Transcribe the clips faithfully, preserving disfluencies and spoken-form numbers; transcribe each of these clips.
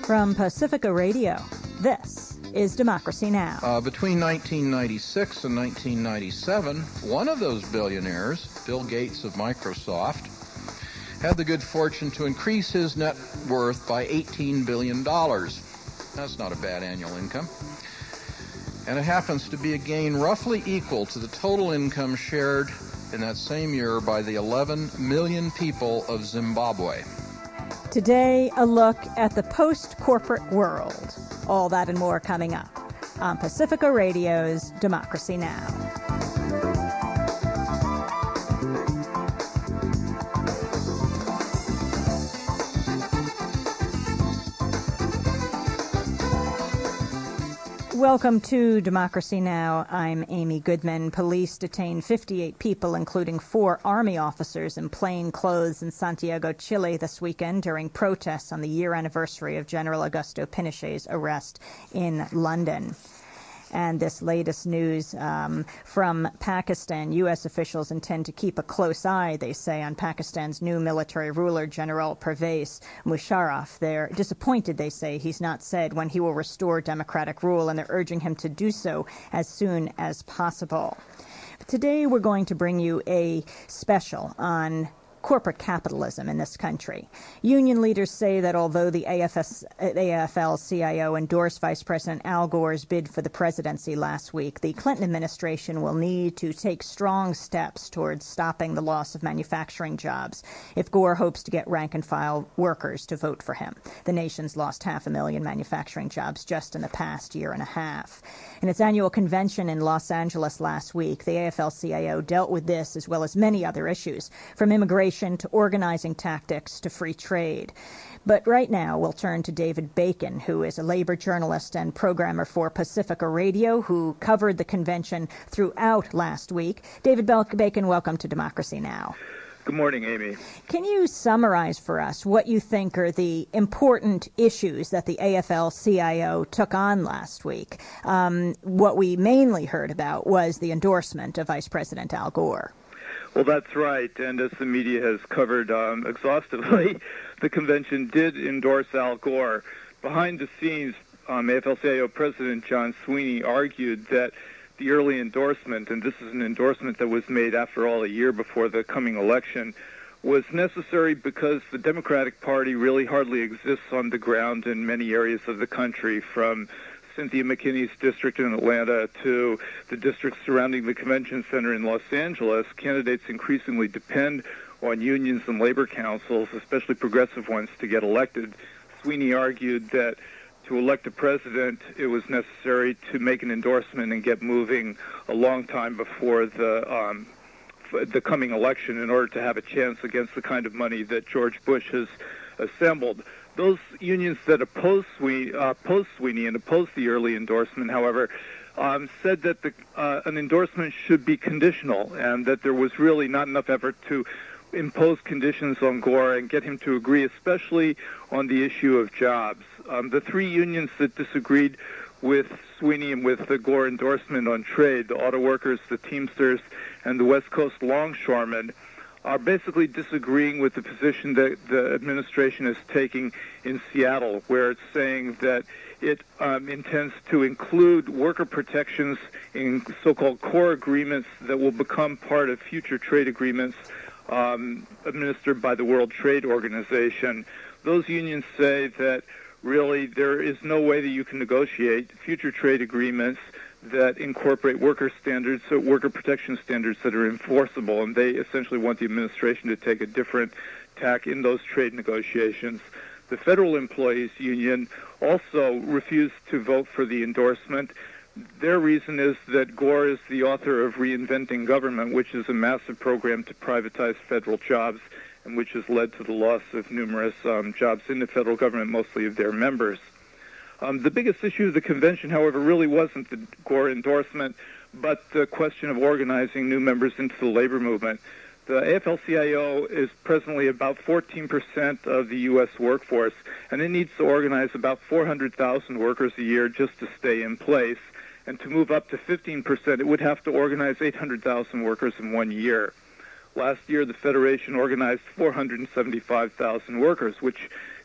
From Pacifica Radio, this is Democracy Now! Uh, between nineteen ninety-six and nineteen ninety-seven, one of those billionaires, Bill Gates of Microsoft, had the good fortune to increase his net worth by eighteen billion dollars. That's not a bad annual income. And it happens to be a gain roughly equal to the total income shared in that same year by the eleven million people of Zimbabwe. Today, a look at the post-corporate world. All that and more coming up on Pacifica Radio's Democracy Now! Welcome to Democracy Now! I'm Amy Goodman. Police detained fifty-eight people, including four Army officers in plain clothes in Santiago, Chile this weekend during protests on the year anniversary of General Augusto Pinochet's arrest in London. And this latest news um, from Pakistan. U S officials intend to keep a close eye, they say, on Pakistan's new military ruler, General Pervez Musharraf. They're disappointed, they say, he's not said when he will restore democratic rule, and they're urging him to do so as soon as possible. Today we're going to bring you a special on corporate capitalism in this country. Union leaders say that although the A F L C I O endorsed Vice President Al Gore's bid for the presidency last week, the Clinton administration will need to take strong steps towards stopping the loss of manufacturing jobs if Gore hopes to get rank-and-file workers to vote for him. The nation's lost half a million manufacturing jobs just in the past year and a half. In its annual convention in Los Angeles last week, the A F L C I O dealt with this as well as many other issues, from immigration to organizing tactics to free trade. But right now, we'll turn to David Bacon, who is a labor journalist and programmer for Pacifica Radio, who covered the convention throughout last week. David Bacon, welcome to Democracy Now! Good morning, Amy. Can you summarize for us what you think are the important issues that the A F L C I O took on last week? Um, what we mainly heard about was the endorsement of Vice President Al Gore. Well, that's right, and as the media has covered um, exhaustively, the convention did endorse Al Gore. Behind the scenes, um, A F L C I O President John Sweeney argued that the early endorsement, and this is an endorsement that was made after all a year before the coming election, was necessary because the Democratic Party really hardly exists on the ground in many areas of the country, from Cynthia McKinney's district in Atlanta to the districts surrounding the convention center in Los Angeles. Candidates increasingly depend on unions and labor councils, especially progressive ones, to get elected. Sweeney argued that to elect a president, it was necessary to make an endorsement and get moving a long time before the um, the coming election in order to have a chance against the kind of money that George Bush has assembled. Those unions that opposed Sweeney, uh, opposed Sweeney and opposed the early endorsement, however, um, said that the, uh, an endorsement should be conditional and that there was really not enough effort to impose conditions on Gore and get him to agree, especially on the issue of jobs. Um, the three unions that disagreed with Sweeney and with the Gore endorsement on trade, the auto workers, the Teamsters, and the West Coast longshoremen, are basically disagreeing with the position that the administration is taking in Seattle, where it's saying that it um, intends to include worker protections in so-called core agreements that will become part of future trade agreements um, administered by the World Trade Organization. Those unions say that really there is no way that you can negotiate future trade agreements that incorporate worker standards, so worker protection standards that are enforceable, and they essentially want the administration to take a different tack in those trade negotiations. The Federal Employees Union also refused to vote for the endorsement. Their reason is that Gore is the author of Reinventing Government, which is a massive program to privatize federal jobs and which has led to the loss of numerous um, jobs in the federal government, mostly of their members. Um, the biggest issue of the convention, however, really wasn't the Gore endorsement, but the question of organizing new members into the labor movement. The A F L C I O is presently about fourteen percent of the U S workforce, and it needs to organize about four hundred thousand workers a year just to stay in place. And to move up to fifteen percent, it would have to organize eight hundred thousand workers in one year. Last year, the Federation organized four hundred seventy-five thousand workers, which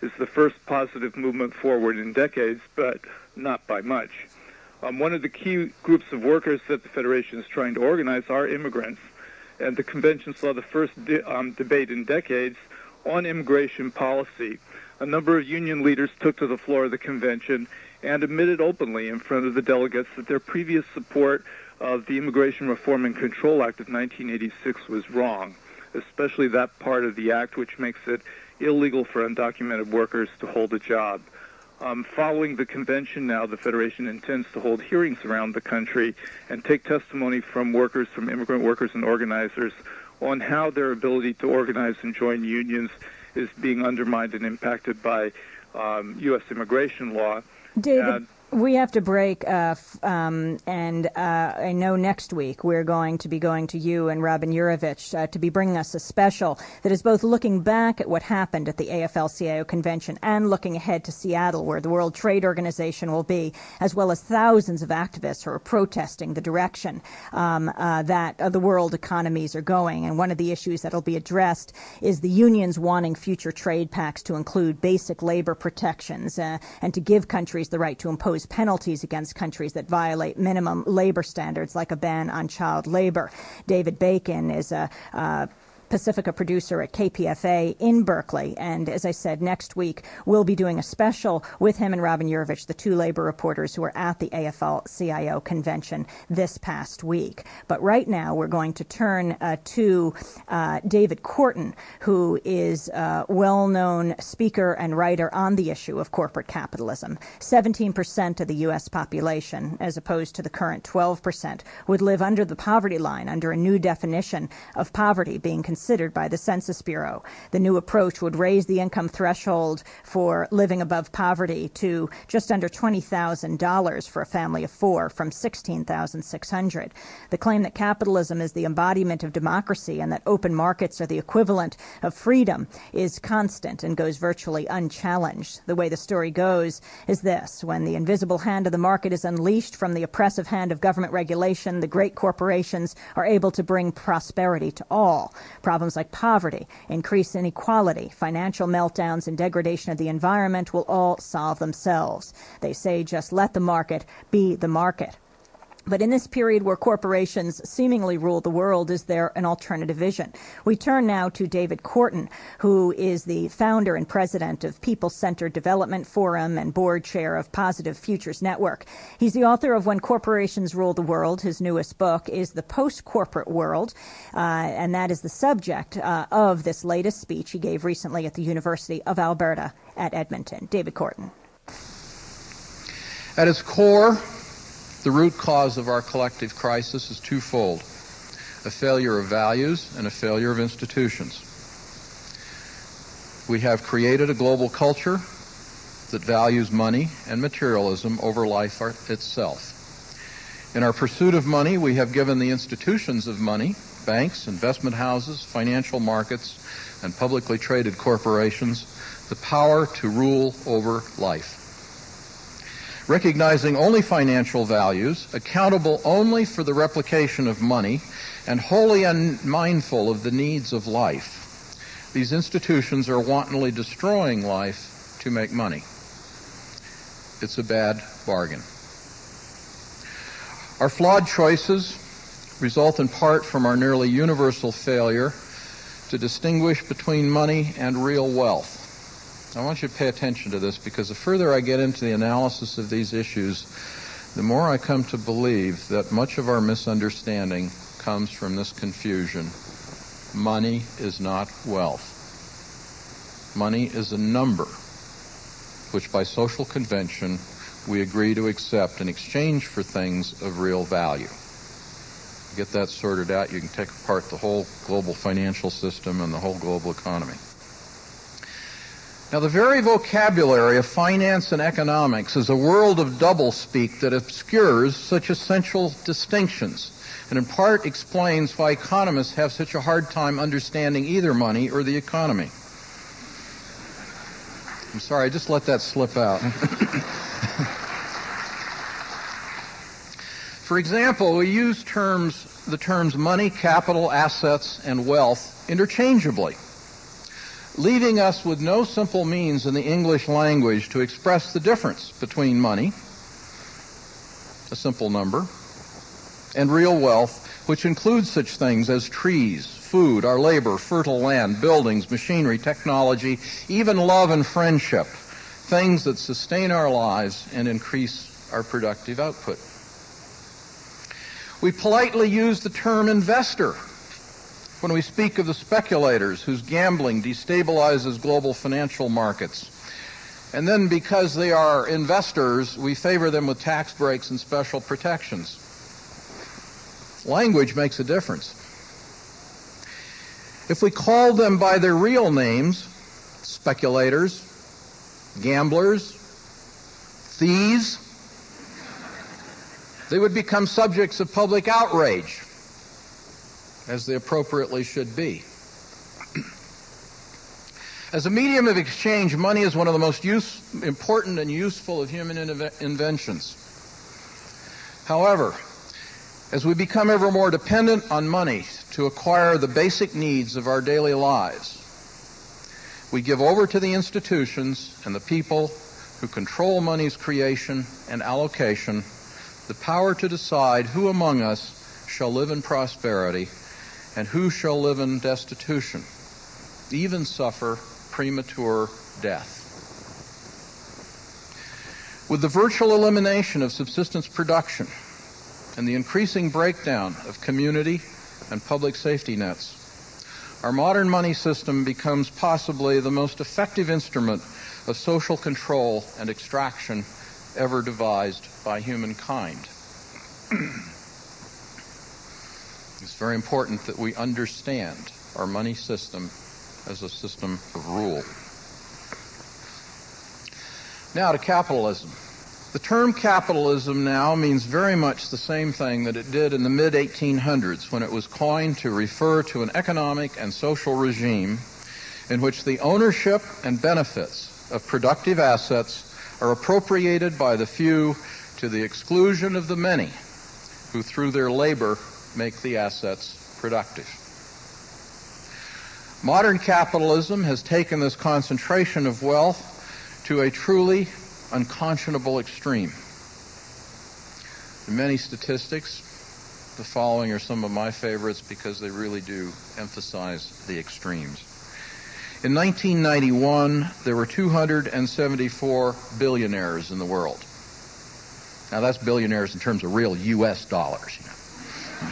is the first positive movement forward in decades, but not by much. Um, one of the key groups of workers that the Federation is trying to organize are immigrants, and the convention saw the first de- um, debate in decades on immigration policy. A number of union leaders took to the floor of the convention and admitted openly in front of the delegates that their previous support of the Immigration Reform and Control Act of nineteen eighty-six was wrong, especially that part of the act which makes it illegal for undocumented workers to hold a job. Um, following the convention now, the Federation intends to hold hearings around the country and take testimony from workers, from immigrant workers and organizers, on how their ability to organize and join unions is being undermined and impacted by um, U S immigration law. David, uh, we have to break, uh, f- um, and uh, I know next week we're going to be going to you and Robin Yurovich uh, to be bringing us a special that is both looking back at what happened at the A F L C I O convention and looking ahead to Seattle, where the World Trade Organization will be, as well as thousands of activists who are protesting the direction um, uh, that uh, the world economies are going. And one of the issues that will be addressed is the unions wanting future trade pacts to include basic labor protections uh, and to give countries the right to impose penalties against countries that violate minimum labor standards, like a ban on child labor. David Bacon is a uh, Pacifica producer at K P F A in Berkeley, and as I said, next week we'll be doing a special with him and Robin Yurovich, the two labor reporters who were at the A F L C I O convention this past week. But right now we're going to turn uh, to uh, David Korten, who is a well-known speaker and writer on the issue of corporate capitalism. seventeen percent of the U S population, as opposed to the current twelve percent, would live under the poverty line under a new definition of poverty being considered considered by the Census Bureau. The new approach would raise the income threshold for living above poverty to just under twenty thousand dollars for a family of four from sixteen thousand six hundred dollars. The claim that capitalism is the embodiment of democracy and that open markets are the equivalent of freedom is constant and goes virtually unchallenged. The way the story goes is this: when the invisible hand of the market is unleashed from the oppressive hand of government regulation, the great corporations are able to bring prosperity to all. Problems like poverty, increased inequality, financial meltdowns, and degradation of the environment will all solve themselves. They say just let the market be the market. But in this period where corporations seemingly rule the world, is there an alternative vision? We turn now to David Korten, who is the founder and president of People-Centered Development Forum and board chair of Positive Futures Network. He's the author of When Corporations Rule the World. His newest book is The Post-Corporate World, uh, and that is the subject uh, of this latest speech he gave recently at the University of Alberta at Edmonton. David Korten. At its core, the root cause of our collective crisis is twofold: a failure of values and a failure of institutions. We have created a global culture that values money and materialism over life itself. In our pursuit of money, we have given the institutions of money, banks, investment houses, financial markets, and publicly traded corporations, the power to rule over life. Recognizing only financial values, accountable only for the replication of money, and wholly unmindful of the needs of life, these institutions are wantonly destroying life to make money. It's a bad bargain. Our flawed choices result in part from our nearly universal failure to distinguish between money and real wealth. I want you to pay attention to this, because the further I get into the analysis of these issues, the more I come to believe that much of our misunderstanding comes from this confusion. Money is not wealth. Money is a number which by social convention we agree to accept in exchange for things of real value. Get that sorted out, you can take apart the whole global financial system and the whole global economy. Now, the very vocabulary of finance and economics is a world of doublespeak that obscures such essential distinctions, and in part explains why economists have such a hard time understanding either money or the economy. I'm sorry, I just let that slip out. For example, we use terms, the terms money, capital, assets, and wealth interchangeably. leaving us with no simple means in the English language to express the difference between money, a simple number, and real wealth, which includes such things as trees, food, our labor, fertile land, buildings, machinery, technology, even love and friendship, things that sustain our lives and increase our productive output. We politely use the term investor when we speak of the speculators whose gambling destabilizes global financial markets. And then because they are investors, we favor them with tax breaks and special protections. Language makes a difference. If we call them by their real names, speculators, gamblers, thieves, they would become subjects of public outrage, as they appropriately should be. As a medium of exchange, money is one of the most use, important and useful of human inve- inventions. However, as we become ever more dependent on money to acquire the basic needs of our daily lives, we give over to the institutions and the people who control money's creation and allocation the power to decide who among us shall live in prosperity and who shall live in destitution, even suffer premature death. With the virtual elimination of subsistence production and the increasing breakdown of community and public safety nets, our modern money system becomes possibly the most effective instrument of social control and extraction ever devised by humankind. It's very important that we understand our money system as a system of rule. Now to capitalism. The term capitalism now means very much the same thing that it did in the mid eighteen hundreds when it was coined to refer to an economic and social regime in which the ownership and benefits of productive assets are appropriated by the few to the exclusion of the many, who through their labor make the assets productive. Modern capitalism has taken this concentration of wealth to a truly unconscionable extreme. In many statistics, the following are some of my favorites because they really do emphasize the extremes. In nineteen ninety-one, there were two hundred seventy-four billionaires in the world. Now that's billionaires in terms of real U S dollars. You know.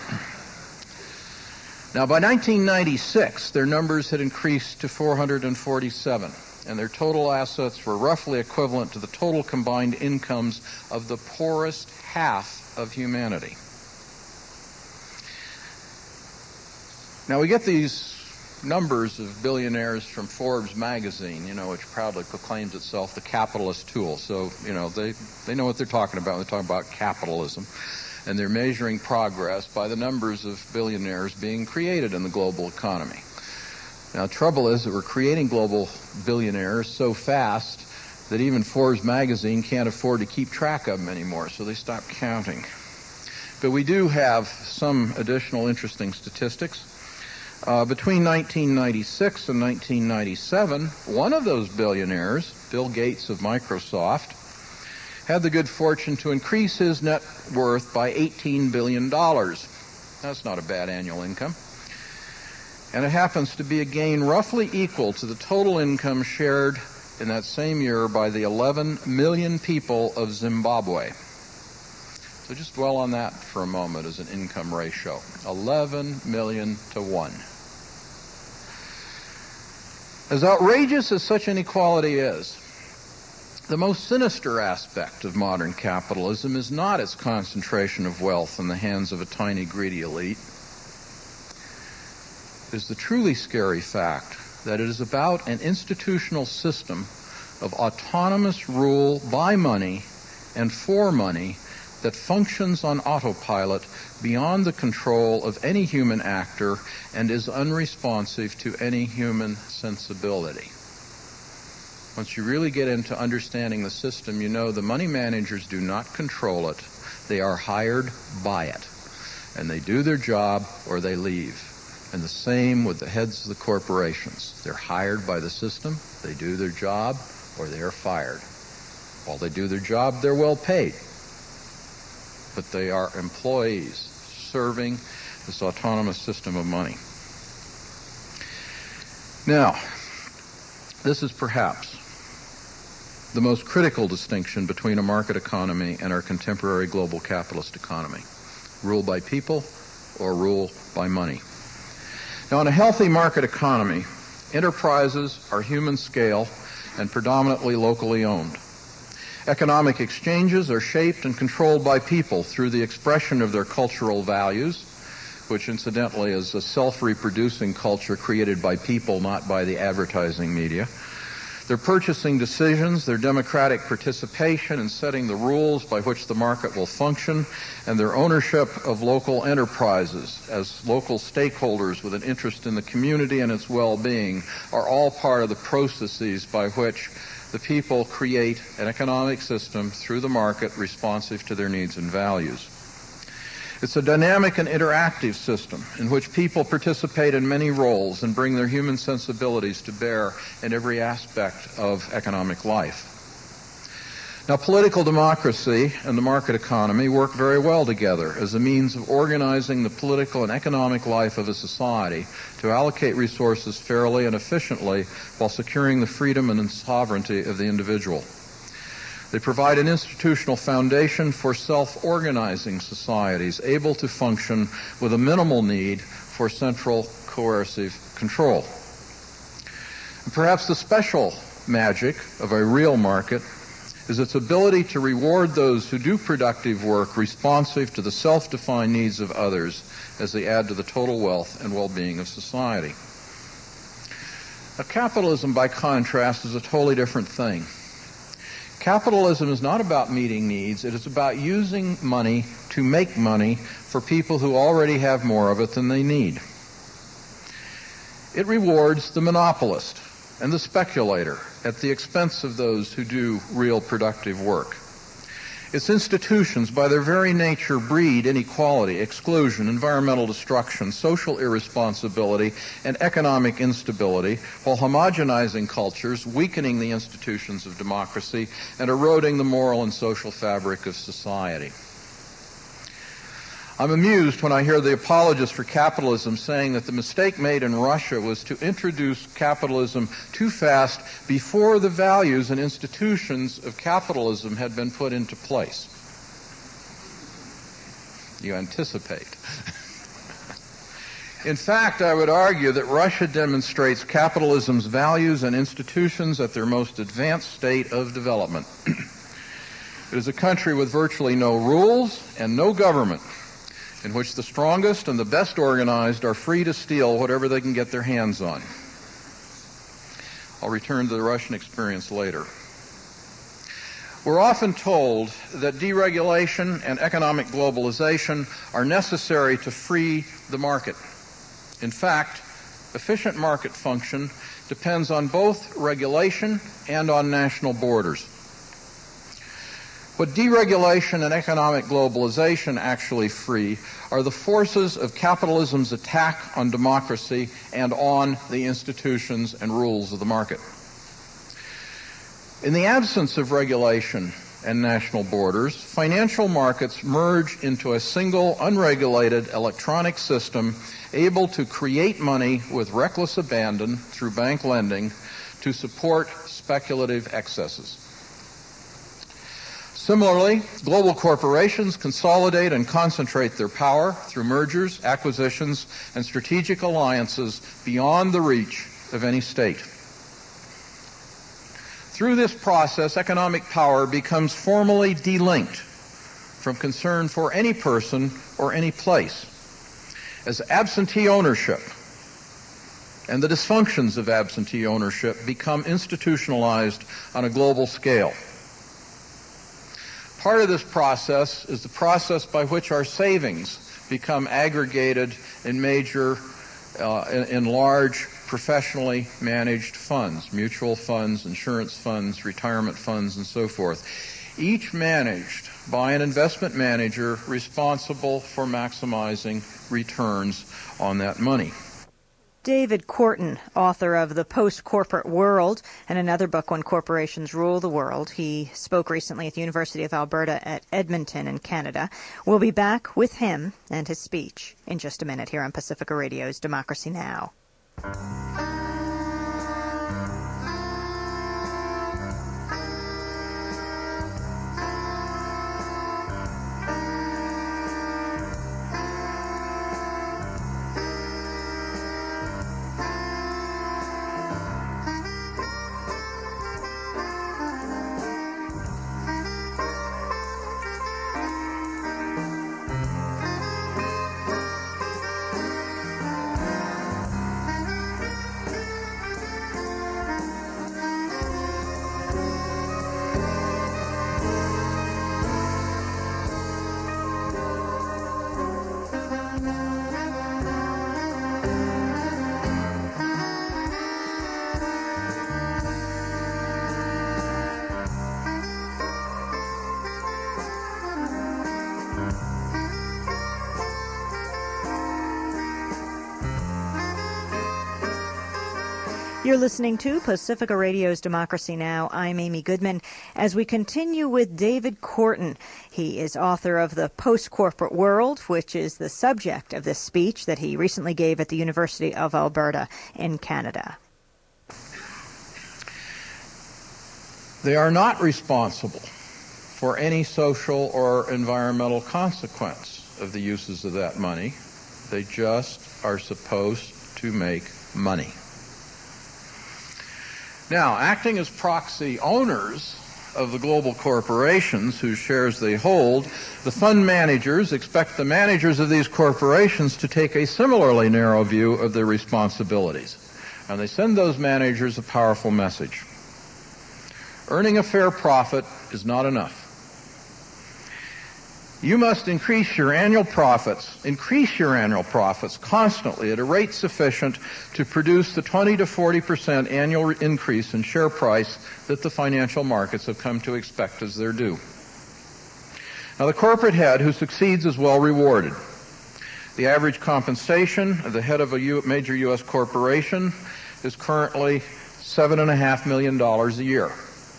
Now by nineteen ninety-six, their numbers had increased to four hundred forty-seven, and their total assets were roughly equivalent to the total combined incomes of the poorest half of humanity. Now we get these numbers of billionaires from Forbes magazine, you know, which proudly proclaims itself the capitalist tool. So, you know, they, they know what they're talking about. They're talking about capitalism. And they're measuring progress by the numbers of billionaires being created in the global economy. Now, the trouble is that we're creating global billionaires so fast that even Forbes magazine can't afford to keep track of them anymore, so they stopped counting. But we do have some additional interesting statistics. Uh, between nineteen ninety-six and nineteen ninety-seven, one of those billionaires, Bill Gates of Microsoft, had the good fortune to increase his net worth by eighteen billion dollars. That's not a bad annual income. And it happens to be a gain roughly equal to the total income shared in that same year by the eleven million people of Zimbabwe. So just dwell on that for a moment as an income ratio. eleven million to one. As outrageous as such inequality is, the most sinister aspect of modern capitalism is not its concentration of wealth in the hands of a tiny, greedy elite. It is the truly scary fact that it is about an institutional system of autonomous rule by money and for money that functions on autopilot beyond the control of any human actor and is unresponsive to any human sensibility. Once you really get into understanding the system, you know the money managers do not control it. They are hired by it. And they do their job or they leave. And the same with the heads of the corporations. They're hired by the system, they do their job, or they are fired. While they do their job, they're well paid. But they are employees serving this autonomous system of money. Now, this is perhaps the most critical distinction between a market economy and our contemporary global capitalist economy. Rule by people or rule by money. Now, in a healthy market economy, enterprises are human scale and predominantly locally owned. Economic exchanges are shaped and controlled by people through the expression of their cultural values, which incidentally is a self-reproducing culture created by people, not by the advertising media. Their purchasing decisions, their democratic participation in setting the rules by which the market will function, and their ownership of local enterprises as local stakeholders with an interest in the community and its well-being are all part of the processes by which the people create an economic system through the market responsive to their needs and values. It's a dynamic and interactive system in which people participate in many roles and bring their human sensibilities to bear in every aspect of economic life. Now, political democracy and the market economy work very well together as a means of organizing the political and economic life of a society to allocate resources fairly and efficiently while securing the freedom and sovereignty of the individual. They provide an institutional foundation for self-organizing societies able to function with a minimal need for central coercive control. And perhaps the special magic of a real market is its ability to reward those who do productive work responsive to the self-defined needs of others as they add to the total wealth and well-being of society. Now, capitalism, by contrast, is a totally different thing. Capitalism is not about meeting needs. It is about using money to make money for people who already have more of it than they need. It rewards the monopolist and the speculator at the expense of those who do real productive work. Its institutions, by their very nature, breed inequality, exclusion, environmental destruction, social irresponsibility, and economic instability, while homogenizing cultures, weakening the institutions of democracy, and eroding the moral and social fabric of society. I'm amused when I hear the apologists for capitalism saying that the mistake made in Russia was to introduce capitalism too fast before the values and institutions of capitalism had been put into place. You anticipate. In fact, I would argue that Russia demonstrates capitalism's values and institutions at their most advanced state of development. It is a country with virtually no rules and no government, in which the strongest and the best organized are free to steal whatever they can get their hands on. I'll return to the Russian experience later. We're often told that deregulation and economic globalization are necessary to free the market. In fact, efficient market function depends on both regulation and on national borders. What deregulation and economic globalization actually free are the forces of capitalism's attack on democracy and on the institutions and rules of the market. In the absence of regulation and national borders, financial markets merge into a single, unregulated electronic system able to create money with reckless abandon through bank lending to support speculative excesses. Similarly, global corporations consolidate and concentrate their power through mergers, acquisitions, and strategic alliances beyond the reach of any state. Through this process, economic power becomes formally delinked from concern for any person or any place, as absentee ownership and the dysfunctions of absentee ownership become institutionalized on a global scale. Part of this process is the process by which our savings become aggregated in major, uh, in, in large, professionally managed funds, mutual funds, insurance funds, retirement funds, and so forth, each managed by an investment manager responsible for maximizing returns on that money. David Korten, author of The Post-Corporate World and another book, When Corporations Rule the World. He spoke recently at the University of Alberta at Edmonton in Canada. We'll be back with him and his speech in just a minute here on Pacifica Radio's Democracy Now! You're listening to Pacifica Radio's Democracy Now! I'm Amy Goodman. As we continue with David Korten, he is author of The Post-Corporate World, which is the subject of this speech that he recently gave at the University of Alberta in Canada. They are not responsible for any social or environmental consequence of the uses of that money. They just are supposed to make money. Now, acting as proxy owners of the global corporations whose shares they hold, the fund managers expect the managers of these corporations to take a similarly narrow view of their responsibilities. And they send those managers a powerful message. Earning a fair profit is not enough. You must increase your annual profits, increase your annual profits constantly at a rate sufficient to produce the twenty to forty percent annual increase in share price that the financial markets have come to expect as their due. Now, the corporate head who succeeds is well rewarded. The average compensation of the head of a U- major U S corporation is currently seven point five million dollars a year.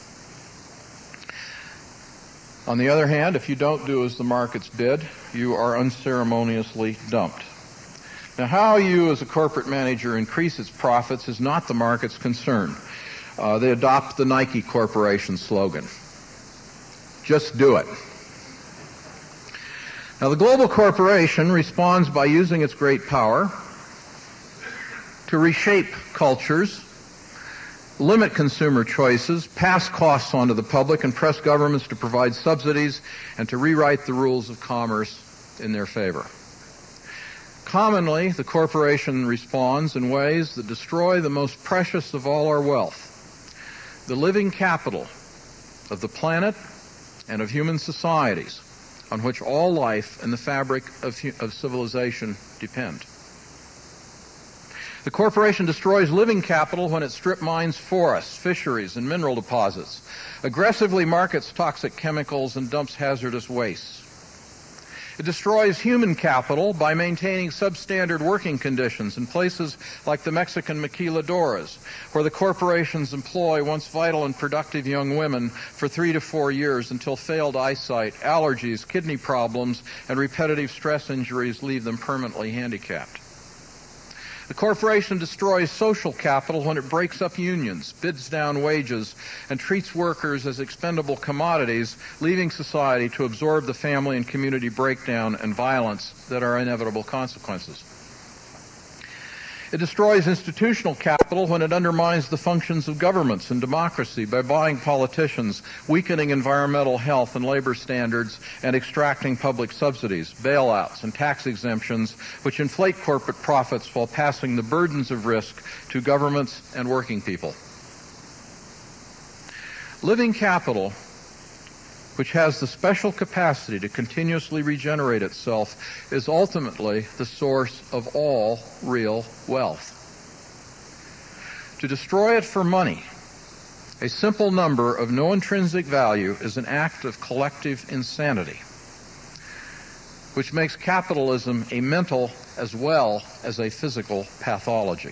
On the other hand, if you don't do as the markets bid, you are unceremoniously dumped. Now, how you as a corporate manager increase its profits is not the market's concern. Uh, they adopt the Nike Corporation slogan. Just do it. Now, the global corporation responds by using its great power to reshape cultures, limit consumer choices, pass costs onto the public, and press governments to provide subsidies and to rewrite the rules of commerce in their favor. Commonly, the corporation responds in ways that destroy the most precious of all our wealth, the living capital of the planet and of human societies on which all life and the fabric of, of civilization depend. The corporation destroys living capital when it strip mines forests, fisheries, and mineral deposits, aggressively markets toxic chemicals, and dumps hazardous wastes. It destroys human capital by maintaining substandard working conditions in places like the Mexican maquiladoras, where the corporations employ once vital and productive young women for three to four years until failed eyesight, allergies, kidney problems, and repetitive stress injuries leave them permanently handicapped. The corporation destroys social capital when it breaks up unions, bids down wages, and treats workers as expendable commodities, leaving society to absorb the family and community breakdown and violence that are inevitable consequences. It destroys institutional capital when it undermines the functions of governments and democracy by buying politicians, weakening environmental health and labor standards, and extracting public subsidies, bailouts, and tax exemptions, which inflate corporate profits while passing the burdens of risk to governments and working people. Living capital, which has the special capacity to continuously regenerate itself, is ultimately the source of all real wealth. To destroy it for money, a simple number of no intrinsic value, is an act of collective insanity, which makes capitalism a mental as well as a physical pathology.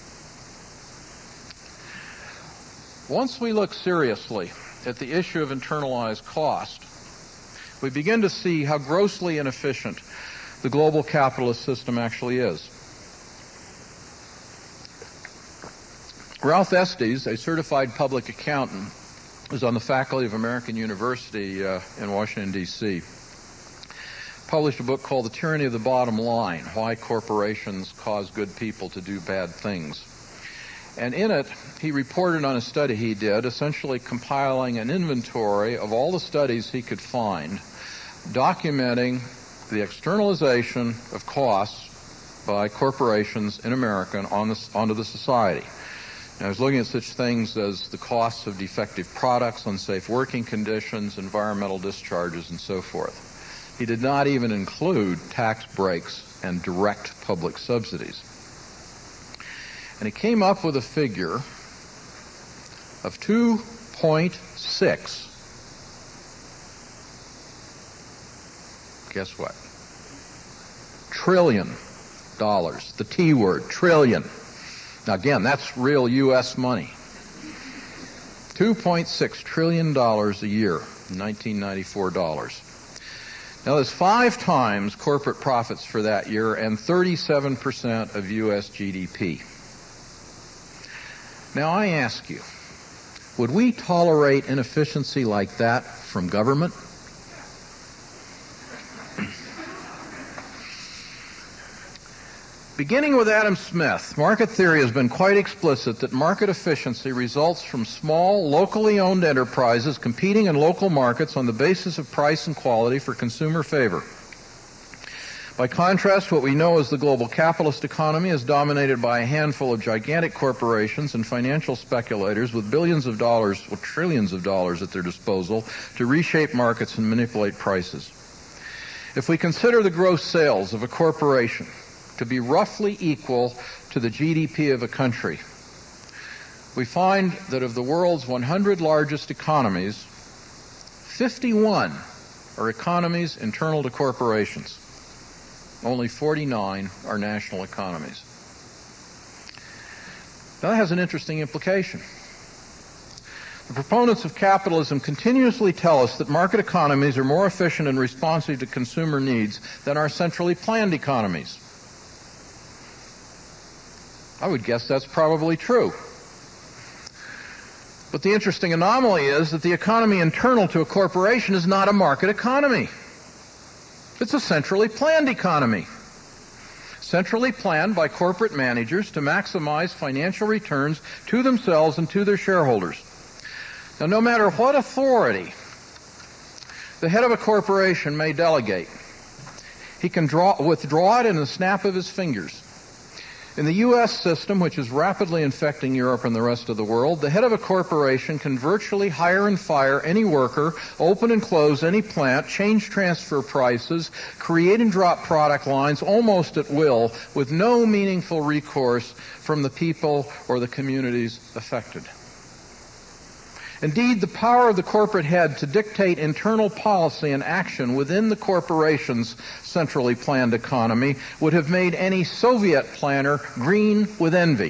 Once we look seriously at the issue of internalized cost, we begin to see how grossly inefficient the global capitalist system actually is. Ralph Estes, a certified public accountant, who's on the faculty of American University uh, in Washington, D C, published a book called The Tyranny of the Bottom Line, Why Corporations Cause Good People to Do Bad Things. And in it, he reported on a study he did, essentially compiling an inventory of all the studies he could find, documenting the externalization of costs by corporations in America on the, onto the society. And I was looking at such things as the costs of defective products, unsafe working conditions, environmental discharges, and so forth. He did not even include tax breaks and direct public subsidies. And he came up with a figure of two point six. Guess what? Trillion dollars. The T word, trillion. Now again, that's real U S money. two point six trillion dollars a year, nineteen ninety-four dollars. Now there's five times corporate profits for that year and thirty-seven percent of U S G D P. Now I ask you, would we tolerate inefficiency like that from government? Beginning with Adam Smith, market theory has been quite explicit that market efficiency results from small, locally owned enterprises competing in local markets on the basis of price and quality for consumer favor. By contrast, what we know as the global capitalist economy is dominated by a handful of gigantic corporations and financial speculators with billions of dollars, or trillions of dollars at their disposal to reshape markets and manipulate prices. If we consider the gross sales of a corporation to be roughly equal to the G D P of a country, we find that of the world's one hundred largest economies, fifty-one are economies internal to corporations. Only forty-nine are national economies. Now that has an interesting implication. The proponents of capitalism continuously tell us that market economies are more efficient and responsive to consumer needs than our centrally planned economies. I would guess that's probably true. But the interesting anomaly is that the economy internal to a corporation is not a market economy. It's a centrally planned economy. Centrally planned by corporate managers to maximize financial returns to themselves and to their shareholders. Now, no matter what authority the head of a corporation may delegate, he can draw, withdraw it in the snap of his fingers. In the U S system, which is rapidly infecting Europe and the rest of the world, the head of a corporation can virtually hire and fire any worker, open and close any plant, change transfer prices, create and drop product lines almost at will, with no meaningful recourse from the people or the communities affected. Indeed, the power of the corporate head to dictate internal policy and action within the corporation's centrally planned economy would have made any Soviet planner green with envy.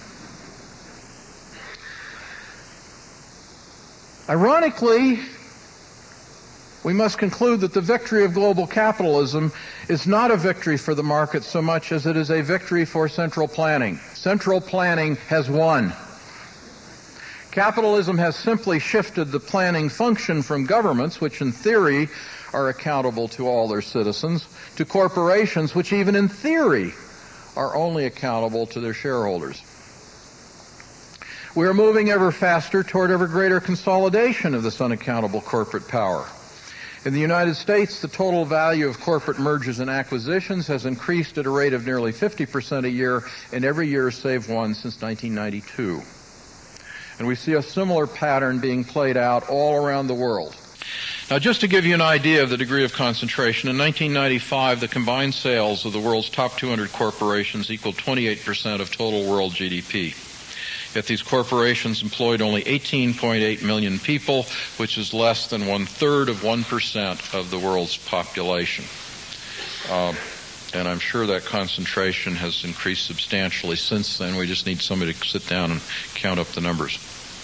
Ironically, we must conclude that the victory of global capitalism is not a victory for the market so much as it is a victory for central planning. Central planning has won. Capitalism has simply shifted the planning function from governments, which in theory are accountable to all their citizens, to corporations, which even in theory are only accountable to their shareholders. We are moving ever faster toward ever greater consolidation of this unaccountable corporate power. In the United States, the total value of corporate mergers and acquisitions has increased at a rate of nearly fifty percent a year in every year save one since nineteen ninety-two. And we see a similar pattern being played out all around the world. Now, just to give you an idea of the degree of concentration, in nineteen ninety-five, the combined sales of the world's top two hundred corporations equaled twenty-eight percent of total world G D P. Yet these corporations employed only eighteen point eight million people, which is less than one-third of one percent of the world's population. Uh, and I'm sure that concentration has increased substantially since then. We just need somebody to sit down and count up the numbers.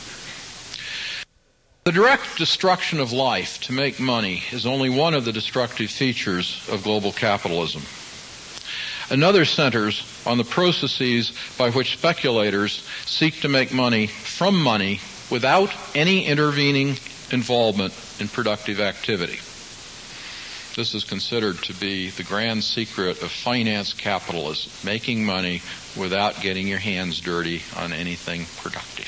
The direct destruction of life to make money is only one of the destructive features of global capitalism. Another centers on the processes by which speculators seek to make money from money without any intervening involvement in productive activity. This is considered to be the grand secret of finance capitalism, making money without getting your hands dirty on anything productive.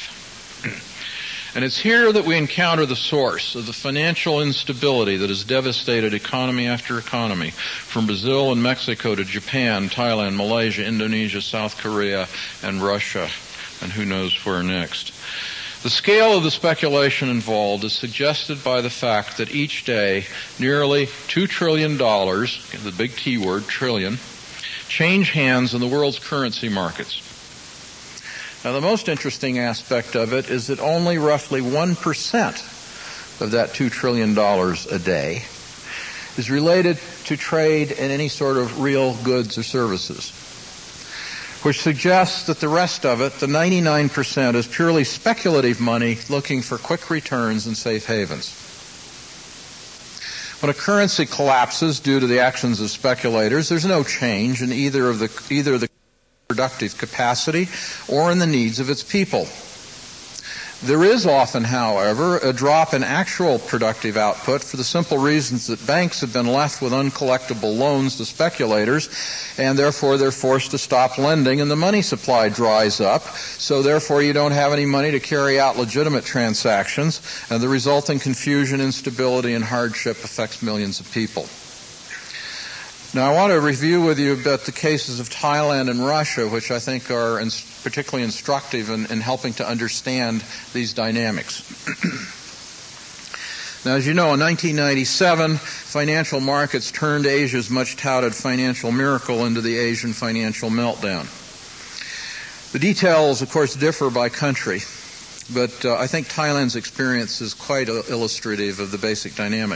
And it's here that we encounter the source of the financial instability that has devastated economy after economy, from Brazil and Mexico to Japan, Thailand, Malaysia, Indonesia, South Korea, and Russia, and who knows where next. The scale of the speculation involved is suggested by the fact that each day nearly two trillion dollars, the big T word, trillion, change hands in the world's currency markets. Now, the most interesting aspect of it is that only roughly one percent of that two trillion dollars a day is related to trade in any sort of real goods or services, which suggests that the rest of it, the ninety-nine percent, is purely speculative money looking for quick returns and safe havens. When a currency collapses due to the actions of speculators, there's no change in either of the either the productive capacity or in the needs of its people. There is often, however, a drop in actual productive output for the simple reasons that banks have been left with uncollectible loans to speculators, and therefore they're forced to stop lending and the money supply dries up, so therefore you don't have any money to carry out legitimate transactions, and the resulting confusion, instability, and hardship affects millions of people. Now, I want to review with you about the cases of Thailand and Russia, which I think are ins- particularly instructive in, in helping to understand these dynamics. Now, as you know, in nineteen ninety-seven, financial markets turned Asia's much-touted financial miracle into the Asian financial meltdown. The details, of course, differ by country, but uh, I think Thailand's experience is quite uh, illustrative of the basic dynamic.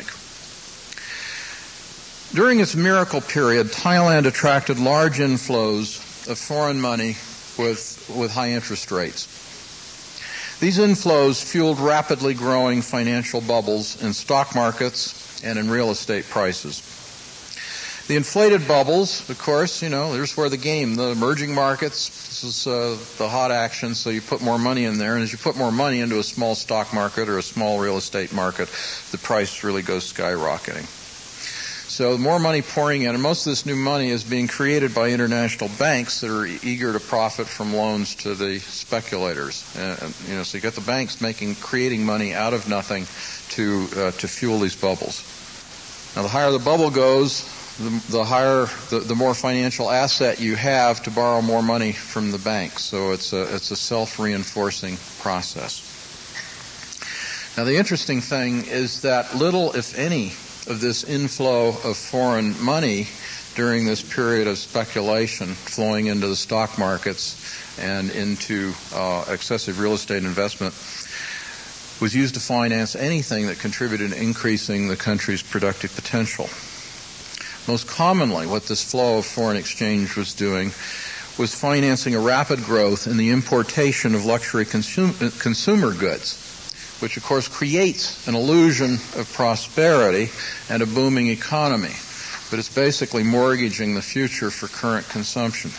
During its miracle period, Thailand attracted large inflows of foreign money with, with high interest rates. These inflows fueled rapidly growing financial bubbles in stock markets and in real estate prices. The inflated bubbles, of course, you know, there's where the game, the emerging markets, this is uh, the hot action, so you put more money in there, and as you put more money into a small stock market or a small real estate market, the price really goes skyrocketing. So more money pouring in, and most of this new money is being created by international banks that are eager to profit from loans to the speculators. And, you know, so you got the banks making, creating money out of nothing to uh, to fuel these bubbles. Now, the higher the bubble goes, the, the higher, the, the more financial asset you have to borrow more money from the banks. So it's a it's a self-reinforcing process. Now, the interesting thing is that little, if any, of this inflow of foreign money during this period of speculation flowing into the stock markets and into uh, excessive real estate investment was used to finance anything that contributed to increasing the country's productive potential. Most commonly, what this flow of foreign exchange was doing was financing a rapid growth in the importation of luxury consum- consumer goods, which of course creates an illusion of prosperity and a booming economy. But it's basically mortgaging the future for current consumption.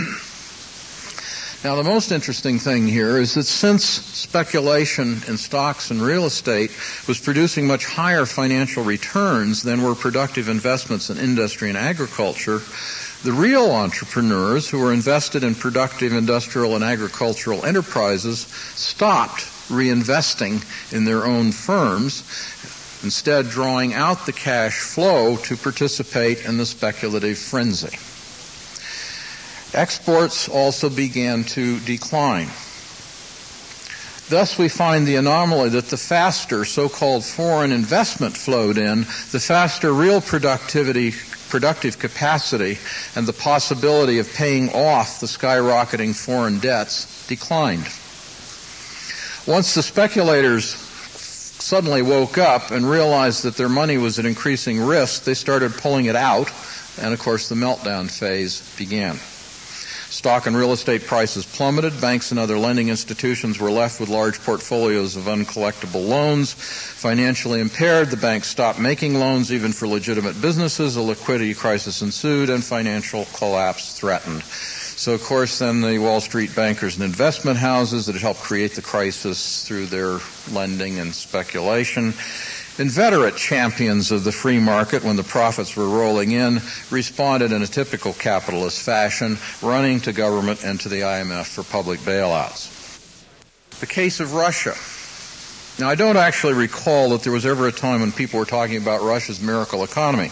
Now, the most interesting thing here is that since speculation in stocks and real estate was producing much higher financial returns than were productive investments in industry and agriculture, the real entrepreneurs who were invested in productive industrial and agricultural enterprises stopped reinvesting in their own firms, instead drawing out the cash flow to participate in the speculative frenzy. Exports also began to decline. Thus, we find the anomaly that the faster so-called foreign investment flowed in, the faster real productivity, productive capacity, and the possibility of paying off the skyrocketing foreign debts declined. Once the speculators suddenly woke up and realized that their money was at increasing risk, they started pulling it out, and of course the meltdown phase began. Stock and real estate prices plummeted. Banks and other lending institutions were left with large portfolios of uncollectible loans. Financially impaired, the banks stopped making loans even for legitimate businesses. A liquidity crisis ensued, and financial collapse threatened. So, of course, then the Wall Street bankers and investment houses that had helped create the crisis through their lending and speculation, inveterate champions of the free market when the profits were rolling in, responded in a typical capitalist fashion, running to government and to the I M F for public bailouts. The case of Russia. Now, I don't actually recall that there was ever a time when people were talking about Russia's miracle economy.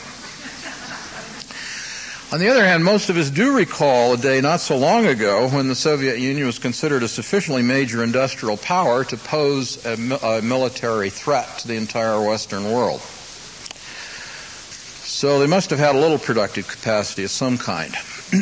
On the other hand, most of us do recall a day not so long ago when the Soviet Union was considered a sufficiently major industrial power to pose a, a military threat to the entire Western world. So they must have had a little productive capacity of some kind.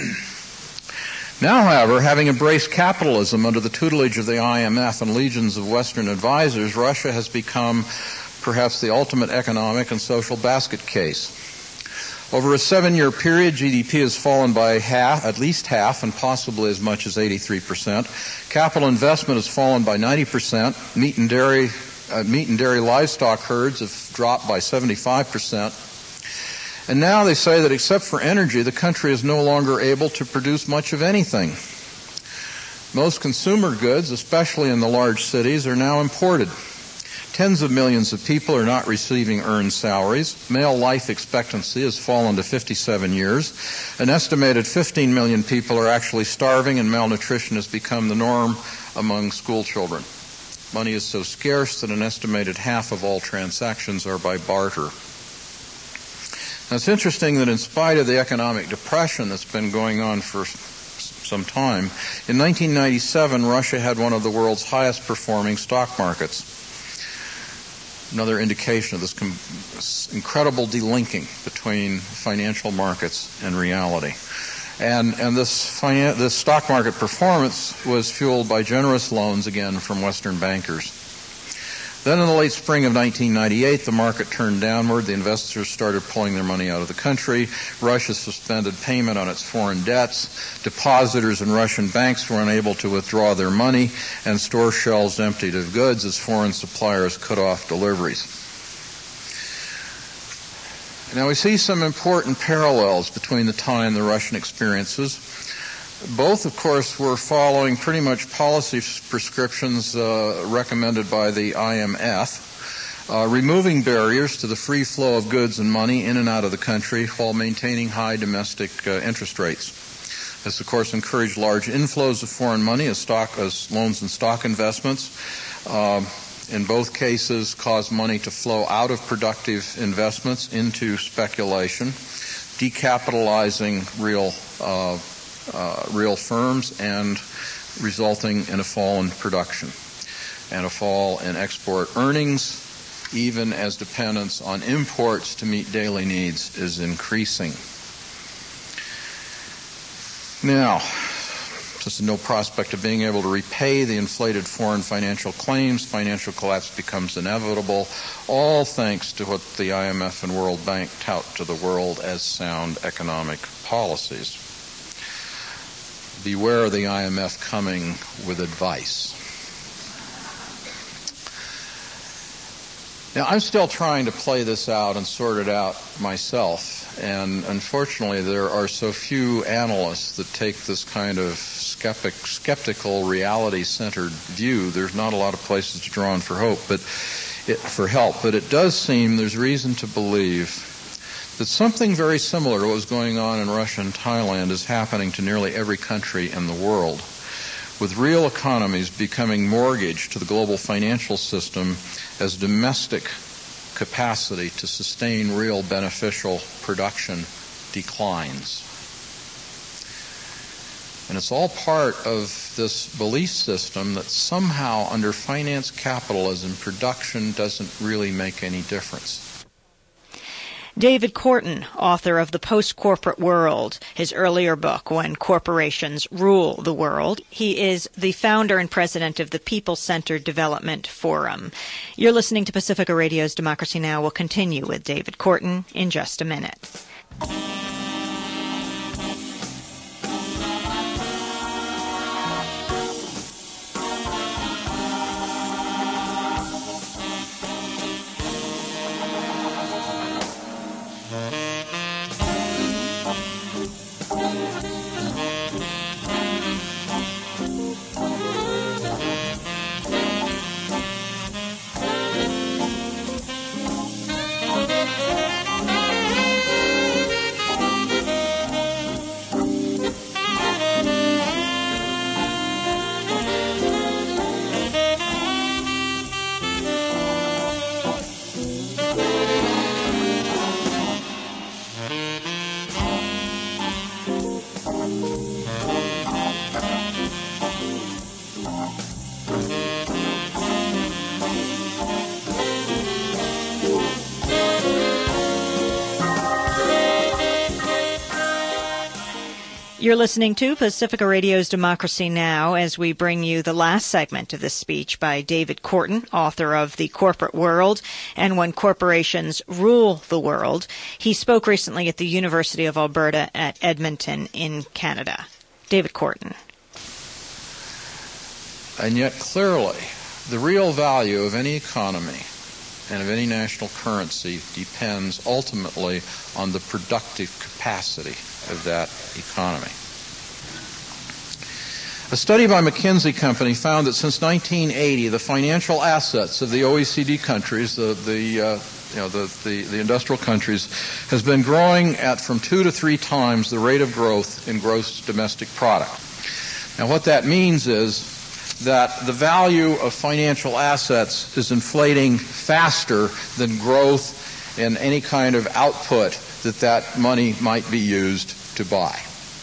Now, however, having embraced capitalism under the tutelage of the I M F and legions of Western advisors, Russia has become perhaps the ultimate economic and social basket case. Over a seven-year period, G D P has fallen by half, at least half, and possibly as much as eighty-three percent. Capital investment has fallen by ninety percent. Meat and dairy, uh, meat and dairy livestock herds have dropped by seventy-five percent. And now they say that except for energy, the country is no longer able to produce much of anything. Most consumer goods, especially in the large cities, are now imported. Tens of millions of people are not receiving earned salaries. Male life expectancy has fallen to fifty-seven years. An estimated fifteen million people are actually starving, and malnutrition has become the norm among school children. Money is so scarce that an estimated half of all transactions are by barter. Now, it's interesting that in spite of the economic depression that's been going on for some time, in nineteen ninety-seven, Russia had one of the world's highest performing stock markets. Another indication of this com- incredible delinking between financial markets and reality. And, and this, finan- this stock market performance was fueled by generous loans, again, from Western bankers. Then in the late spring of nineteen ninety-eight, the market turned downward. The investors started pulling their money out of the country. Russia suspended payment on its foreign debts. Depositors in Russian banks were unable to withdraw their money, and store shelves emptied of goods as foreign suppliers cut off deliveries. Now we see some important parallels between the time and the Russian experiences. Both, of course, were following pretty much policy prescriptions uh, recommended by the I M F, uh, removing barriers to the free flow of goods and money in and out of the country while maintaining high domestic uh, interest rates. This, of course, encouraged large inflows of foreign money as, stock, as loans and stock investments. Uh, in both cases, caused money to flow out of productive investments into speculation, decapitalizing real uh Uh, real firms and resulting in a fall in production and a fall in export earnings, even as dependence on imports to meet daily needs is increasing. Now, just no prospect of being able to repay the inflated foreign financial claims, financial collapse becomes inevitable, all thanks to what the I M F and World Bank tout to the world as sound economic policies. Beware the I M F coming with advice. Now, I'm still trying to play this out and sort it out myself, and unfortunately there are so few analysts that take this kind of skeptic, skeptical, reality-centered view. There's not a lot of places to draw on for hope, but it, for help. But it does seem there's reason to believe that something very similar to what was going on in Russia and Thailand is happening to nearly every country in the world, with real economies becoming mortgaged to the global financial system as domestic capacity to sustain real beneficial production declines. And it's all part of this belief system that somehow under finance capitalism, production doesn't really make any difference. David Korten, author of The Post-Corporate World, his earlier book, When Corporations Rule the World. He is the founder and president of the People-Centered Development Forum. You're listening to Pacifica Radio's Democracy Now! We'll continue with David Korten in just a minute. You're listening to Pacifica Radio's Democracy Now! As we bring you the last segment of this speech by David Korten, author of The Corporate World and When Corporations Rule the World. He spoke recently at the University of Alberta at Edmonton in Canada. David Korten. And yet clearly, the real value of any economy and of any national currency depends ultimately on the productive capacity of that economy. A study by McKinsey Company found that since nineteen eighty, the financial assets of the O E C D countries, the the uh, you know the, the the industrial countries, has been growing at from two to three times the rate of growth in gross domestic product. Now, what that means is that the value of financial assets is inflating faster than growth in any kind of output that that money might be used to buy.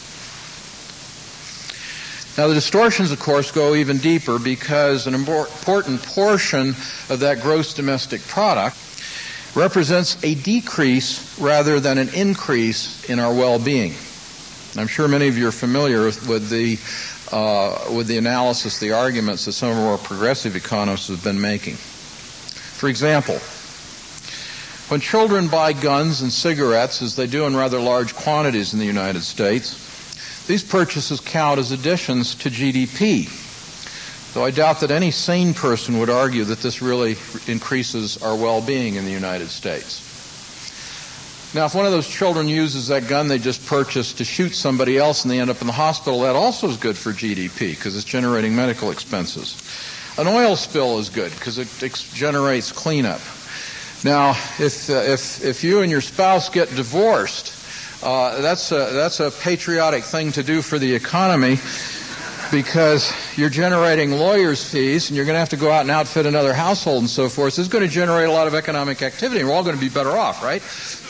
Now, the distortions, of course, go even deeper because an important portion of that gross domestic product represents a decrease rather than an increase in our well-being. I'm sure many of you are familiar with the uh, with the analysis, the arguments that some of our progressive economists have been making. For example, when children buy guns and cigarettes, as they do in rather large quantities in the United States, these purchases count as additions to G D P. Though I doubt that any sane person would argue that this really increases our well-being in the United States. Now, if one of those children uses that gun they just purchased to shoot somebody else and they end up in the hospital, that also is good for G D P because it's generating medical expenses. An oil spill is good because it ex- generates cleanup. Now, if, uh, if, if you and your spouse get divorced, uh, that's a, that's a patriotic thing to do for the economy because you're generating lawyers' fees and you're going to have to go out and outfit another household and so forth. So it's going to generate a lot of economic activity and we're all going to be better off, right?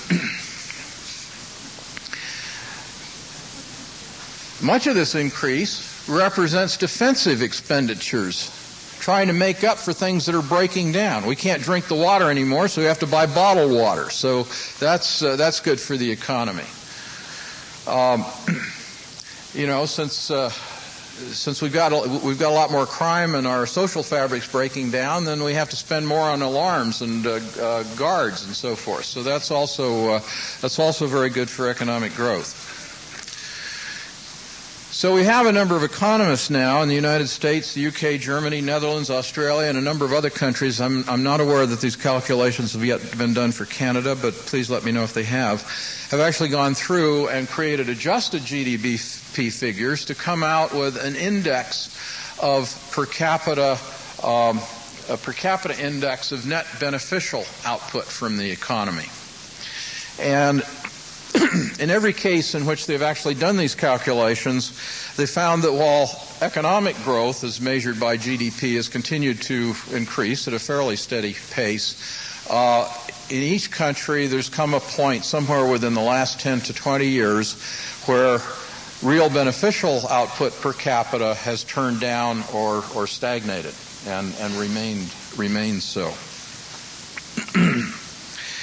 Much of this increase represents defensive expenditures, trying to make up for things that are breaking down. We can't drink the water anymore, so we have to buy bottled water. So that's uh, that's good for the economy. Um, you know, since uh, since we've got a, we've got a lot more crime and our social fabric's breaking down, then we have to spend more on alarms and uh, uh, guards and so forth. So that's also uh, that's also very good for economic growth. So we have a number of economists now in the United States, the U K, Germany, Netherlands, Australia, and a number of other countries. I'm, I'm not aware that these calculations have yet been done for Canada, but please let me know if they have, have actually gone through and created adjusted G D P figures to come out with an index of per capita, um, a per capita index of net beneficial output from the economy. And in every case in which they've actually done these calculations, they found that while economic growth, as measured by G D P, has continued to increase at a fairly steady pace, uh, in each country there's come a point somewhere within the last ten to twenty years where real beneficial output per capita has turned down or, or stagnated and, and remained, remains so.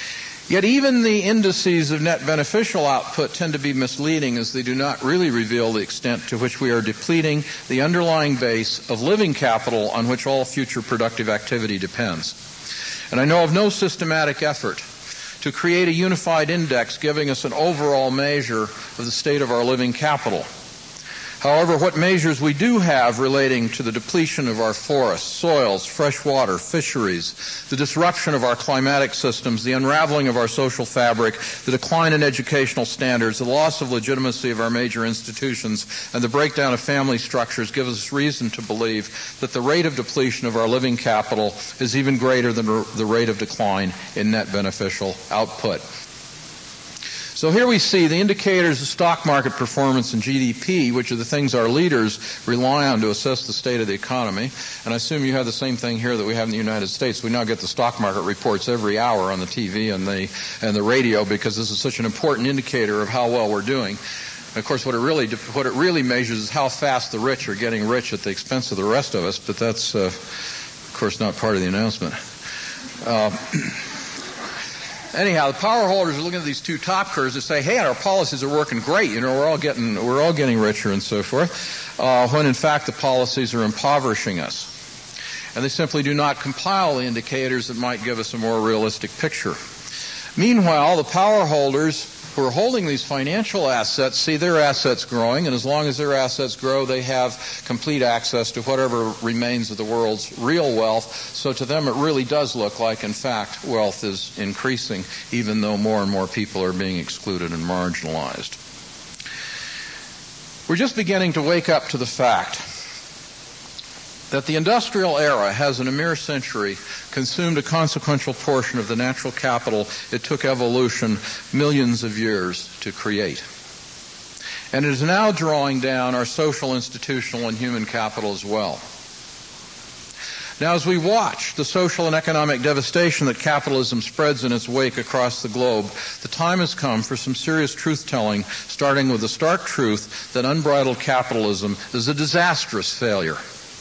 Yet even the indices of net beneficial output tend to be misleading, as they do not really reveal the extent to which we are depleting the underlying base of living capital on which all future productive activity depends. And I know of no systematic effort to create a unified index giving us an overall measure of the state of our living capital. However, what measures we do have relating to the depletion of our forests, soils, fresh water, fisheries, the disruption of our climatic systems, the unraveling of our social fabric, the decline in educational standards, the loss of legitimacy of our major institutions, and the breakdown of family structures give us reason to believe that the rate of depletion of our living capital is even greater than the rate of decline in net beneficial output. So here we see the indicators of stock market performance and G D P, which are the things our leaders rely on to assess the state of the economy. And I assume you have the same thing here that we have in the United States. We now get the stock market reports every hour on the T V and the, and the radio, because this is such an important indicator of how well we're doing. And of course, what it really, what it really measures is how fast the rich are getting rich at the expense of the rest of us, but that's, uh, of course, not part of the announcement. Uh, Anyhow, the power holders are looking at these two top curves and say, "Hey, our policies are working great. You know, we're all getting we're all getting richer and so forth," uh, when in fact the policies are impoverishing us, and they simply do not compile the indicators that might give us a more realistic picture. Meanwhile, the power holders who are holding these financial assets see their assets growing, and as long as their assets grow, they have complete access to whatever remains of the world's real wealth. So to them, it really does look like, in fact, wealth is increasing, even though more and more people are being excluded and marginalized. We're just beginning to wake up to the fact that the industrial era has in a mere century consumed a consequential portion of the natural capital it took evolution millions of years to create. And it is now drawing down our social, institutional, and human capital as well. Now, as we watch the social and economic devastation that capitalism spreads in its wake across the globe, the time has come for some serious truth-telling, starting with the stark truth that unbridled capitalism is a disastrous failure.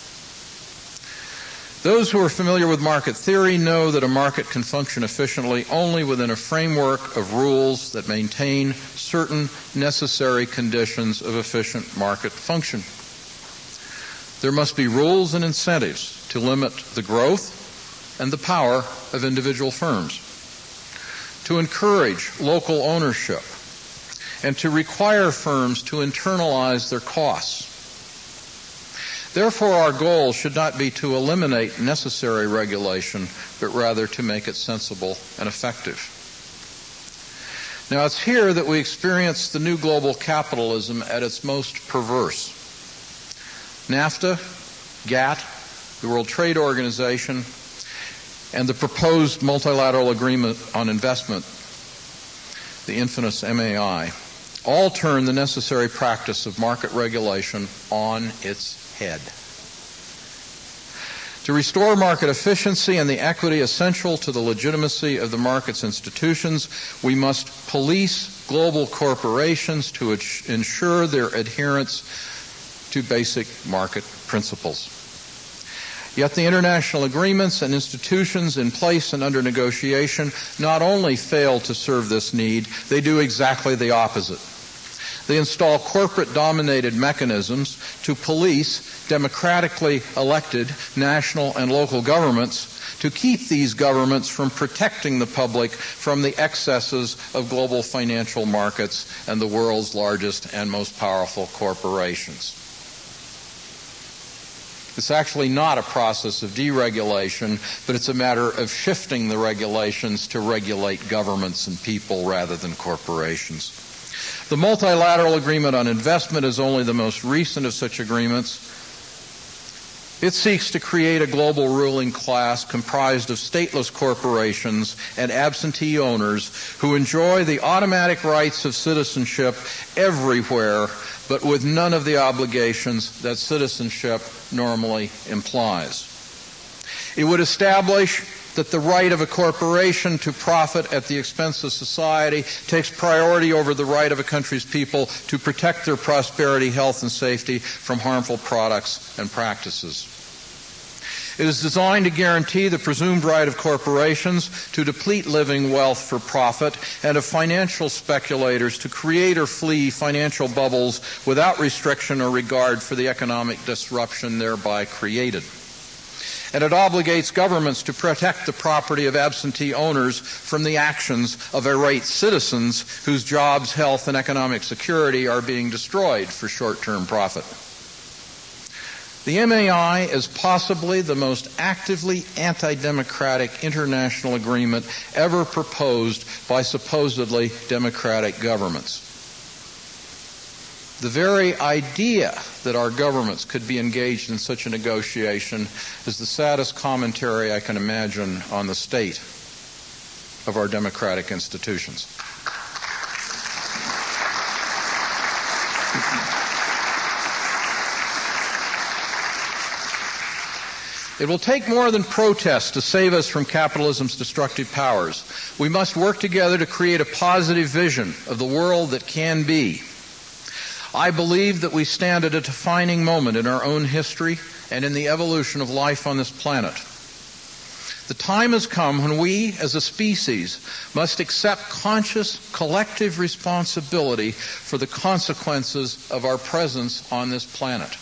Those who are familiar with market theory know that a market can function efficiently only within a framework of rules that maintain certain necessary conditions of efficient market function. There must be rules and incentives to limit the growth and the power of individual firms, to encourage local ownership, and to require firms to internalize their costs. Therefore, our goal should not be to eliminate necessary regulation, but rather to make it sensible and effective. Now, it's here that we experience the new global capitalism at its most perverse. NAFTA, GATT, the World Trade Organization, and the proposed multilateral agreement on investment, the infamous M A I, all turn the necessary practice of market regulation on its head. To restore market efficiency and the equity essential to the legitimacy of the market's institutions, we must police global corporations to ensure their adherence to basic market principles. Yet the international agreements and institutions in place and under negotiation not only fail to serve this need, they do exactly the opposite. They install corporate-dominated mechanisms to police democratically elected national and local governments, to keep these governments from protecting the public from the excesses of global financial markets and the world's largest and most powerful corporations. It's actually not a process of deregulation, but it's a matter of shifting the regulations to regulate governments and people rather than corporations. The multilateral agreement on investment is only the most recent of such agreements. It seeks to create a global ruling class comprised of stateless corporations and absentee owners who enjoy the automatic rights of citizenship everywhere, but with none of the obligations that citizenship normally implies. It would establish that the right of a corporation to profit at the expense of society takes priority over the right of a country's people to protect their prosperity, health, and safety from harmful products and practices. It is designed to guarantee the presumed right of corporations to deplete living wealth for profit and of financial speculators to create or flee financial bubbles without restriction or regard for the economic disruption thereby created. And it obligates governments to protect the property of absentee owners from the actions of irate citizens whose jobs, health, and economic security are being destroyed for short-term profit. The M A I is possibly the most actively anti-democratic international agreement ever proposed by supposedly democratic governments. The very idea that our governments could be engaged in such a negotiation is the saddest commentary I can imagine on the state of our democratic institutions. It will take more than protests to save us from capitalism's destructive powers. We must work together to create a positive vision of the world that can be. I believe that we stand at a defining moment in our own history and in the evolution of life on this planet. The time has come when we, as a species, must accept conscious collective responsibility for the consequences of our presence on this planet.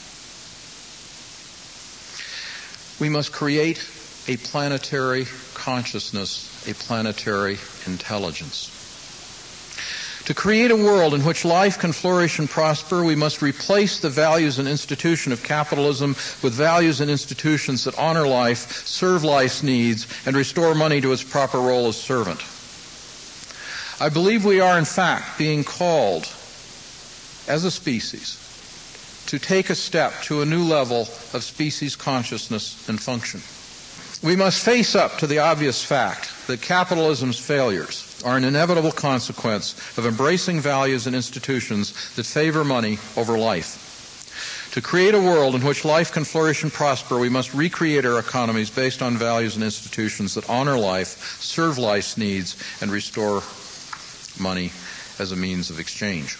We must create a planetary consciousness, a planetary intelligence. To create a world in which life can flourish and prosper, we must replace the values and institution of capitalism with values and institutions that honor life, serve life's needs, and restore money to its proper role as servant. I believe we are, in fact, being called, as a species, to take a step to a new level of species consciousness and function. We must face up to the obvious fact that capitalism's failures are an inevitable consequence of embracing values and institutions that favor money over life. To create a world in which life can flourish and prosper, we must recreate our economies based on values and institutions that honor life, serve life's needs, and restore money as a means of exchange.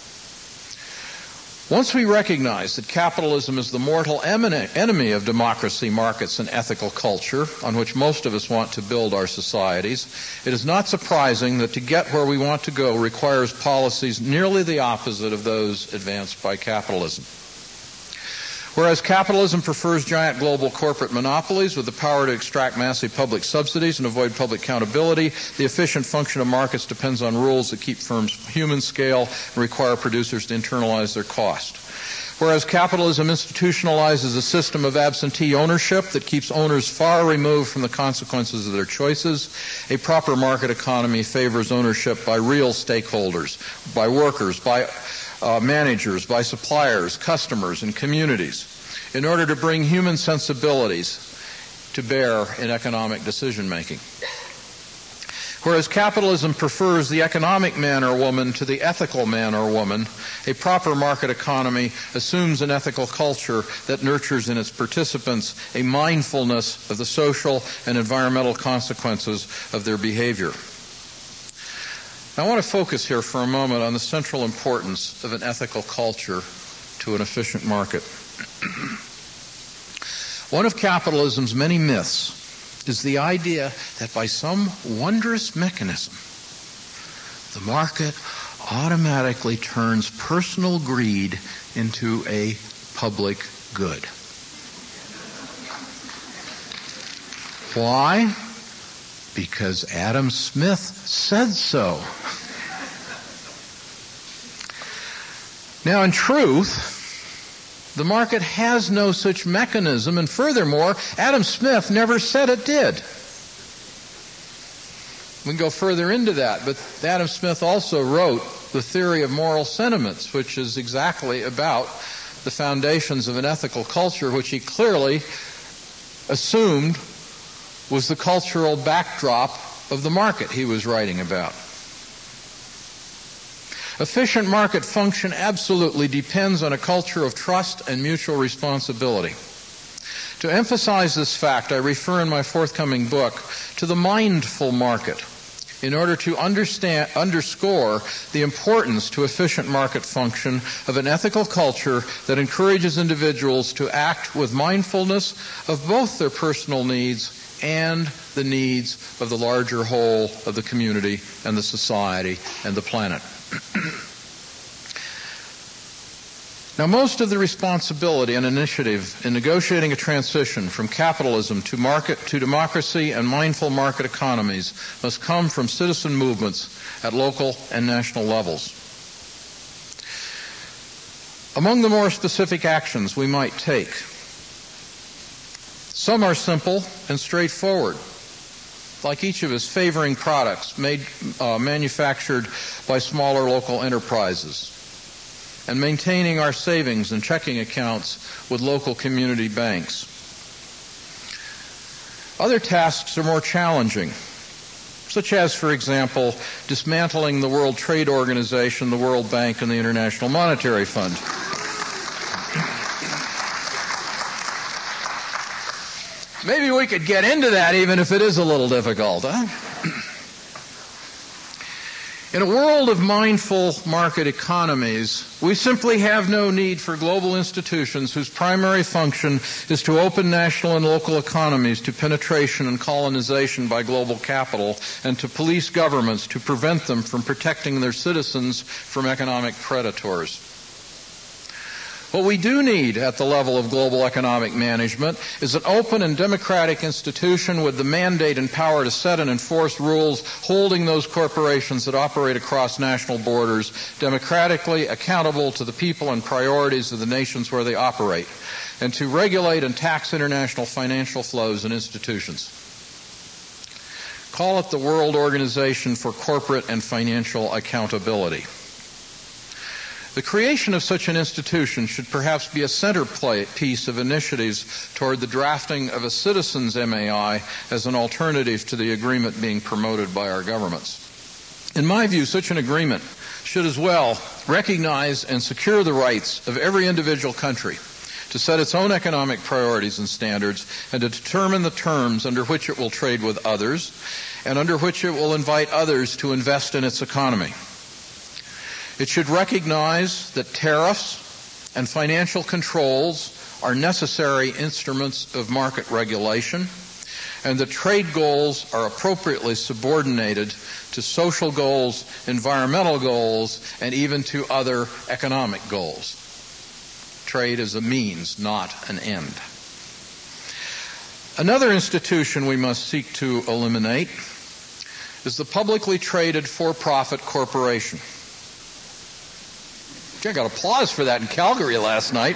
Once we recognize that capitalism is the mortal enemy of democracy, markets, and ethical culture on which most of us want to build our societies, it is not surprising that to get where we want to go requires policies nearly the opposite of those advanced by capitalism. Whereas capitalism prefers giant global corporate monopolies with the power to extract massive public subsidies and avoid public accountability, the efficient function of markets depends on rules that keep firms human scale and require producers to internalize their cost. Whereas capitalism institutionalizes a system of absentee ownership that keeps owners far removed from the consequences of their choices, a proper market economy favors ownership by real stakeholders, by workers, by Uh, managers, by suppliers, customers, and communities in order to bring human sensibilities to bear in economic decision-making. Whereas capitalism prefers the economic man or woman to the ethical man or woman, a proper market economy assumes an ethical culture that nurtures in its participants a mindfulness of the social and environmental consequences of their behavior. I want to focus here for a moment on the central importance of an ethical culture to an efficient market. One of capitalism's many myths is the idea that by some wondrous mechanism, the market automatically turns personal greed into a public good. Why? Because Adam Smith said so. Now, in truth, the market has no such mechanism, and furthermore, Adam Smith never said it did. We can go further into that, but Adam Smith also wrote The Theory of Moral Sentiments, which is exactly about the foundations of an ethical culture, which he clearly assumed was the cultural backdrop of the market he was writing about. Efficient market function absolutely depends on a culture of trust and mutual responsibility. To emphasize this fact, I refer in my forthcoming book to the mindful market, in order to understand, underscore the importance to efficient market function of an ethical culture that encourages individuals to act with mindfulness of both their personal needs and the needs of the larger whole of the community and the society and the planet. Now, most of the responsibility and initiative in negotiating a transition from capitalism to market to democracy and mindful market economies must come from citizen movements at local and national levels. Among the more specific actions we might take, some are simple and straightforward, like each of us favoring products made, uh, manufactured by smaller local enterprises, and maintaining our savings and checking accounts with local community banks. Other tasks are more challenging, such as, for example, dismantling the World Trade Organization, the World Bank, and the International Monetary Fund. Maybe we could get into that even if it is a little difficult, huh? In a world of mindful market economies, we simply have no need for global institutions whose primary function is to open national and local economies to penetration and colonization by global capital, and to police governments to prevent them from protecting their citizens from economic predators. What we do need at the level of global economic management is an open and democratic institution with the mandate and power to set and enforce rules holding those corporations that operate across national borders democratically accountable to the people and priorities of the nations where they operate, and to regulate and tax international financial flows and institutions. Call it the World Organization for Corporate and Financial Accountability. The creation of such an institution should perhaps be a centerpiece of initiatives toward the drafting of a citizens' M A I as an alternative to the agreement being promoted by our governments. In my view, such an agreement should as well recognize and secure the rights of every individual country to set its own economic priorities and standards, and to determine the terms under which it will trade with others and under which it will invite others to invest in its economy. It should recognize that tariffs and financial controls are necessary instruments of market regulation, and that trade goals are appropriately subordinated to social goals, environmental goals, and even to other economic goals. Trade is a means, not an end. Another institution we must seek to eliminate is the publicly traded for-profit corporation. I got applause for that in Calgary last night.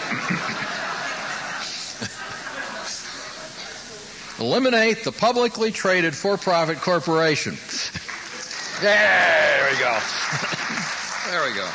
Eliminate the publicly traded for-profit corporation. There we go. There we go.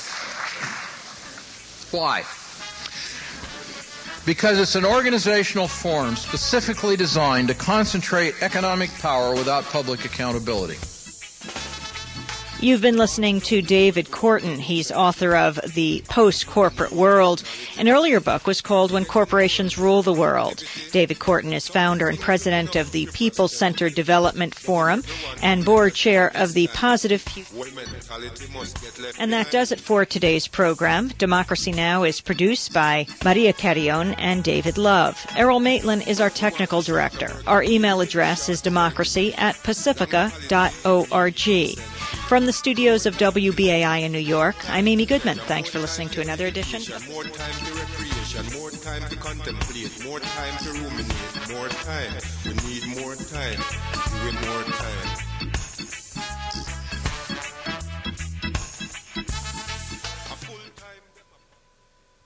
Why? Because it's an organizational form specifically designed to concentrate economic power without public accountability. You've been listening to David Korten. He's author of The Post-Corporate World. An earlier book was called When Corporations Rule the World. David Korten is founder and president of the People-Centered Development Forum and board chair of the Positive Future. And that does it for today's program. Democracy Now! Is produced by Maria Carrion and David Love. Errol Maitland is our technical director. Our email address is democracy at pacifica dot org. From the studios of W B A I in New York, I'm Amy Goodman. Thanks for listening to another edition. More time to recreation, more time to contemplate, more time to ruminate, more time. We need more time. We need more time.